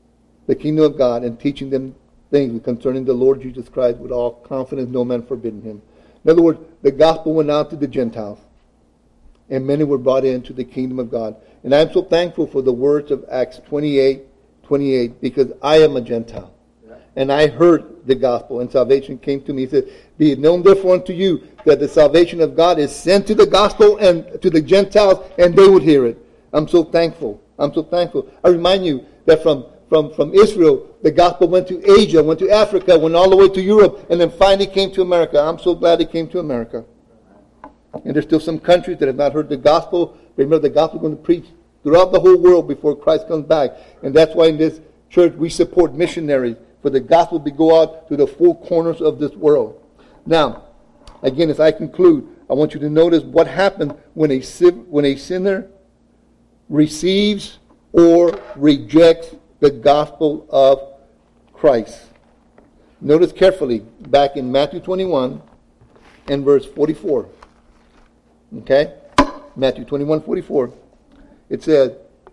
the kingdom of God and teaching them things concerning the Lord Jesus Christ with all confidence, no man forbidding him. In other words, the gospel went out to the Gentiles, and many were brought into the kingdom of God. And I'm so thankful for the words of Acts 28, because I am a Gentile. And I heard the gospel, and salvation came to me. He said, be it known therefore unto you that the salvation of God is sent to the gospel and to the Gentiles, and they would hear it. I'm so thankful. I'm so thankful. I remind you that from Israel, the gospel went to Asia, went to Africa, went all the way to Europe, and then finally came to America. I'm so glad it came to America. And there's still some countries that have not heard the gospel. Remember, the gospel is going to preach throughout the whole world before Christ comes back. And that's why in this church we support missionaries, for the gospel to go out to the four corners of this world. Now, again, as I conclude, I want you to notice what happens when a sinner receives or rejects the gospel of Christ. Notice carefully, back in Matthew 21 and verse 44. Okay? Matthew 21:44. It says,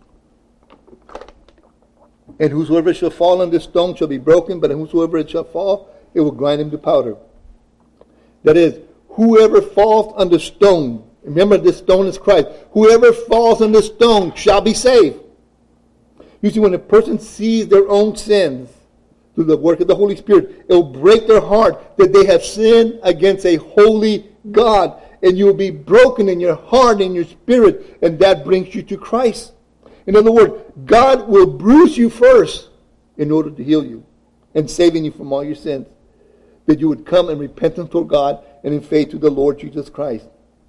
and whosoever shall fall on this stone shall be broken, but whosoever it shall fall, it will grind him to powder. That is, whoever falls on the stone, remember this stone is Christ, whoever falls on the stone shall be saved. You see, when a person sees their own sins through the work of the Holy Spirit, it will break their heart that they have sinned against a holy God. And you will be broken in your heart and your spirit, and that brings you to Christ. In other words, God will bruise you first in order to heal you and saving you from all your sins. That you would come in repentance toward God and in faith to the Lord Jesus Christ.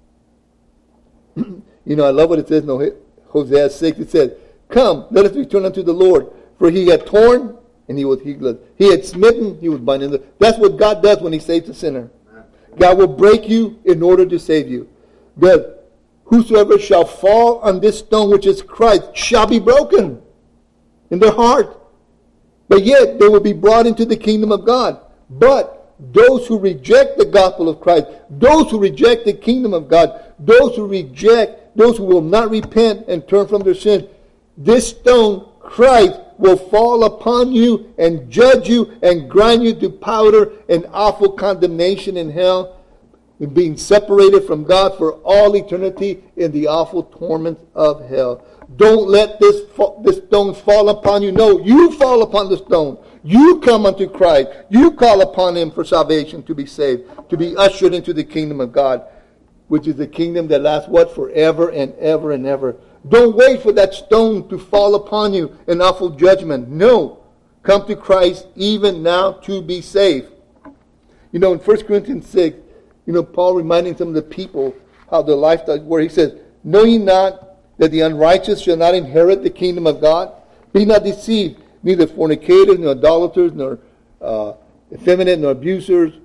You know, I love what it says in Hosea 6. It says, come, let us return unto the Lord. For he had torn, and he was healed. He had smitten, he was binding. That's what God does when he saves a sinner. God will break you in order to save you. That whosoever shall fall on this stone, which is Christ, shall be broken in their heart. But yet they will be brought into the kingdom of God. But those who reject the gospel of Christ, those who reject the kingdom of God, those who will not repent and turn from their sins, this stone, Christ, will fall upon you and judge you and grind you to powder and awful condemnation in hell, and being separated from God for all eternity in the awful torments of hell. Don't let this stone fall upon you. No, you fall upon the stone. You come unto Christ. You call upon him for salvation, to be saved, to be ushered into the kingdom of God, which is the kingdom that lasts what? Forever and ever and ever. Don't wait for that stone to fall upon you in awful judgment. No. Come to Christ even now to be saved. You know, in 1 Corinthians 6, Paul reminding some of the people how their lifestyle, where he says, know ye not that the unrighteous shall not inherit the kingdom of God? Be not deceived, neither fornicators, nor idolaters, nor effeminate, nor abusers,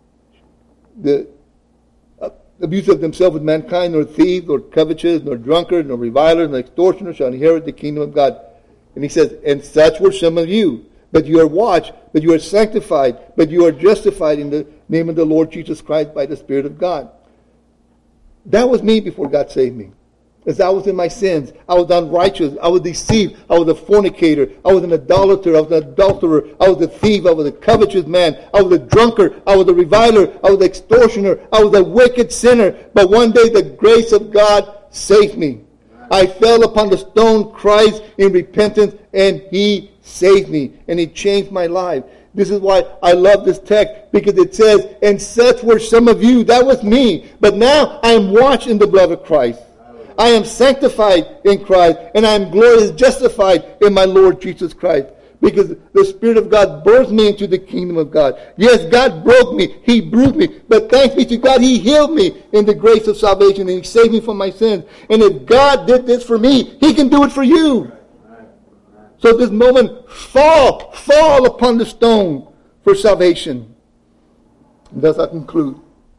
the abuse of themselves with mankind, nor thieves, nor covetous, nor drunkards, nor revilers, nor extortioners shall inherit the kingdom of God. And he says, and such were some of you. But you are washed, but you are sanctified, but you are justified in the name of the Lord Jesus Christ by the Spirit of God. That was me before God saved me. As I was in my sins, I was unrighteous, I was deceived, I was a fornicator, I was an idolater, I was an adulterer, I was a thief, I was a covetous man, I was a drunkard, I was a reviler, I was an extortioner, I was a wicked sinner. But one day the grace of God saved me. I fell upon the stone Christ in repentance, and he saved me, and he changed my life. This is why I love this text, because it says, and such were some of you. That was me. But now I am washed in the blood of Christ. I am sanctified in Christ, and I am glorious, justified in my Lord Jesus Christ. Because the Spirit of God birthed me into the kingdom of God. Yes, God broke me. He bruised me. But thanks be to God, he healed me in the grace of salvation, and he saved me from my sins. And if God did this for me, he can do it for you. So at this moment, fall upon the stone for salvation. And thus I conclude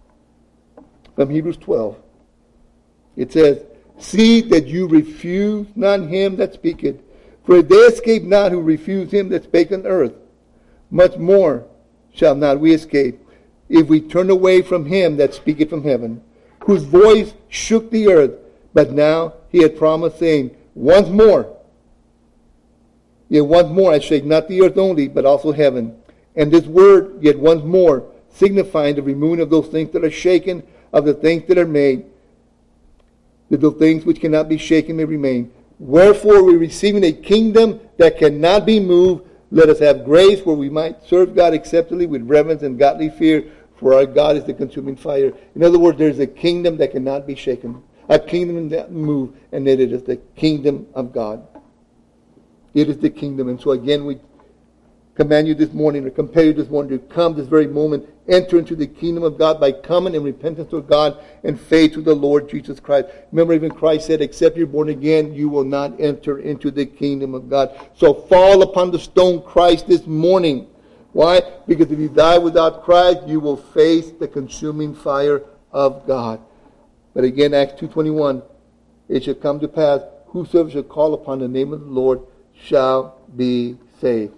from Hebrews 12. It says, see that you refuse not him that speaketh. For if they escape not who refuse him that spake on earth, much more shall not we escape, if we turn away from him that speaketh from heaven, whose voice shook the earth. But now he had promised, saying, once more Yet once more I shake not the earth only, but also heaven. And this word, yet once more, signifying the removing of those things that are shaken, of the things that are made, that the things which cannot be shaken may remain. Wherefore we receiving a kingdom that cannot be moved, let us have grace where we might serve God acceptably with reverence and godly fear, for our God is the consuming fire. In other words, there is a kingdom that cannot be shaken, a kingdom that move, and that it is the kingdom of God. It is the kingdom. And so again, we command you this morning, or compel you this morning, to come this very moment, enter into the kingdom of God by coming in repentance to God and faith to the Lord Jesus Christ. Remember, even Christ said, except you're born again, you will not enter into the kingdom of God. So fall upon the stone Christ this morning. Why? Because if you die without Christ, you will face the consuming fire of God. But again, Acts 2:21, it shall come to pass, whosoever shall call upon the name of the Lord shall be saved.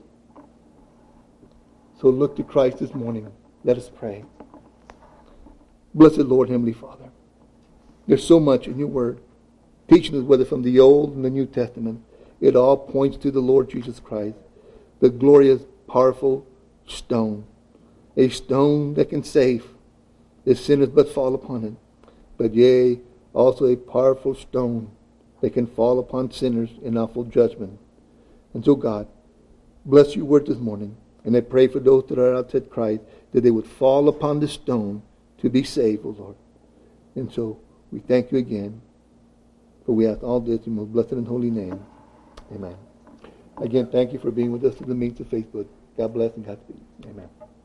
So look to Christ this morning. Let us pray. Blessed Lord, Heavenly Father, there's so much in your word, teaching us whether from the Old and the New Testament. It all points to the Lord Jesus Christ, the glorious, powerful stone, a stone that can save if sinners but fall upon it, but yea, also a powerful stone that can fall upon sinners in awful judgment. And so God, bless your word this morning. And I pray for those that are outside Christ, that they would fall upon the stone to be saved, O Lord. And so we thank you again. For we ask all this in your most blessed and holy name. Amen. Again, thank you for being with us through the means of Facebook. God bless and Godspeed. Amen.